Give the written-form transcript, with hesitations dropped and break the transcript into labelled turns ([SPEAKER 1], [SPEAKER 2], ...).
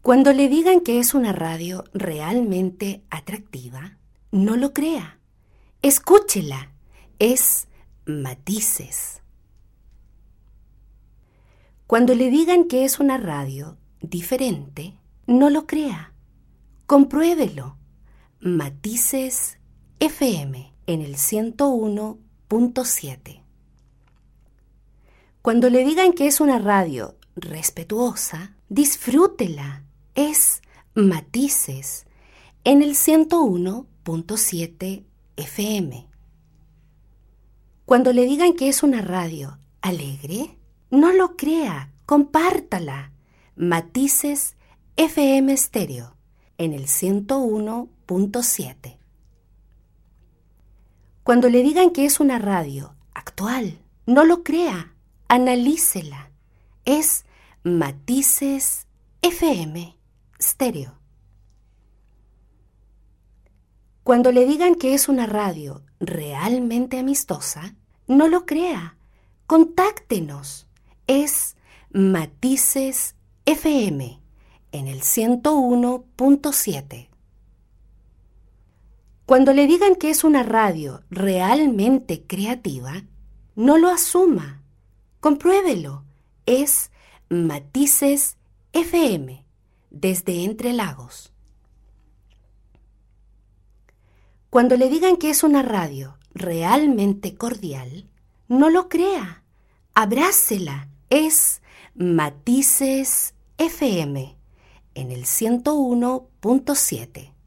[SPEAKER 1] Cuando le digan que es una radio realmente atractiva, no lo crea. Escúchela. Es Matices. Cuando le digan que es una radio diferente, no lo crea. Compruébelo. Matices FM en el 101.7. Cuando le digan que es una radio respetuosa, disfrútela. Es Matices en el 101.7 FM. Cuando le digan que es una radio alegre, no lo crea, compártala. Matices FM Stereo en el 101.7. Cuando le digan que es una radio actual, no lo crea, analícela. Es Matices FM Stereo. Cuando le digan que es una radio realmente amistosa, no lo crea. Contáctenos. Es Matices FM en el 101.7. Cuando le digan que es una radio realmente creativa, no lo asuma. Compruébelo. Es Matices FM desde Entre Lagos. Cuando le digan que es una radio realmente cordial, no lo crea. Abrácela. Es Matices FM en el 101.7.